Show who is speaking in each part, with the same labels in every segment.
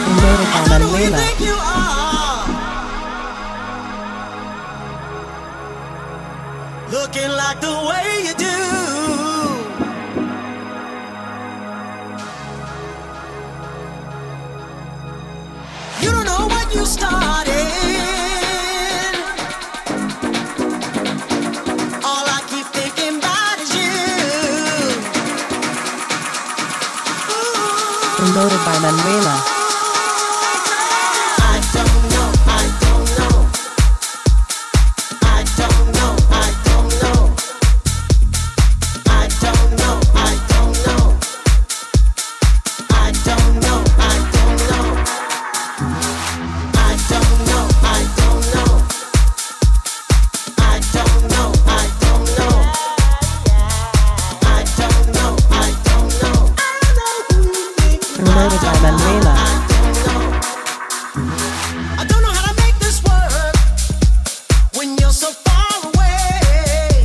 Speaker 1: Promoted by
Speaker 2: I don't know who you
Speaker 1: Manuela.
Speaker 2: think you are, looking like the way you do. You don't know what you started. All I keep thinking about is you.
Speaker 1: Promoted by Manuela.
Speaker 2: I don't know, I don't know. I don't know, I don't know. I don't know, I don't know. I don't know, I don't know. I don't know, I don't know. I don't know, I don't know. I don't know, I don't know. I know who you think you
Speaker 1: Promoted by Manuela.
Speaker 2: I don't know how to make this work when you're so far away.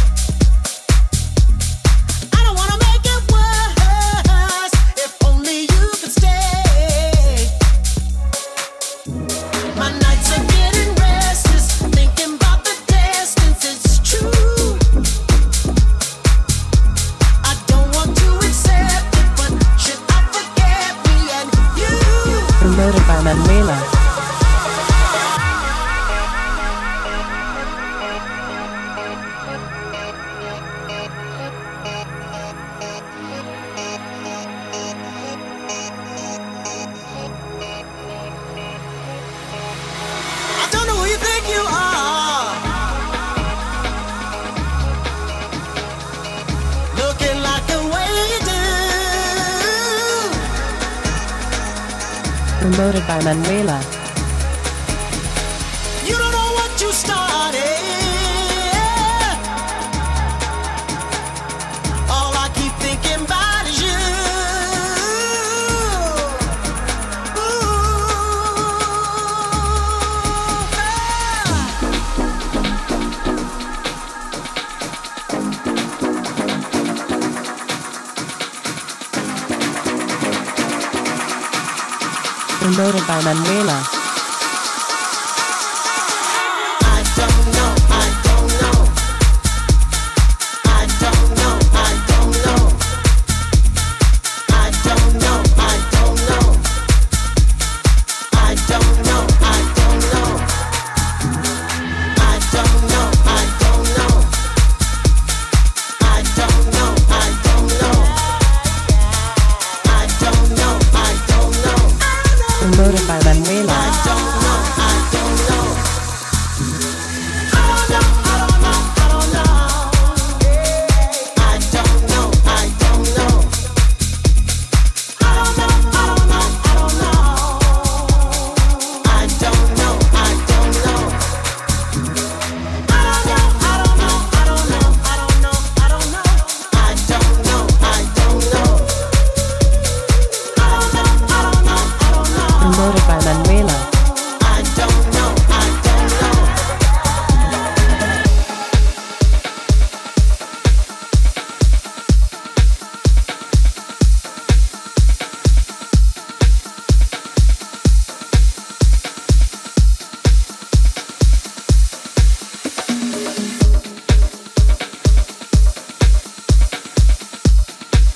Speaker 2: I don't wanna make it worse. If only you could stay. My nights are getting restless, thinking about the distance. It's true. I don't want to accept it, but should I forget me and you?
Speaker 1: Promoted by Manuela.
Speaker 2: I don't know who you think you are, looking like the way you do.
Speaker 1: Promoted by Manuela.
Speaker 2: You don't know what you started. All I keep thinking about is you.
Speaker 1: Promoted by Manuela.
Speaker 2: I don't know, I don't know. I don't know, I don't know. I don't know, I don't know. I don't know, I don't know. I don't know, I don't know. I don't know, I don't know. I don't know, I don't know.
Speaker 1: Promoted by Manuela.
Speaker 2: I don't know, I don't know. I don't know, I don't know, I don't know. I don't know, I don't know. I don't know, I don't know, I don't know. I don't know, I don't know. I don't know, I don't know, I don't know. I don't know, I don't know. I don't know, I don't know. I don't know, I don't know, I don't know.
Speaker 1: Promoted by Manuela.
Speaker 2: I don't know, I don't know.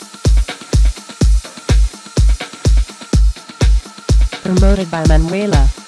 Speaker 1: Promoted by Manuela.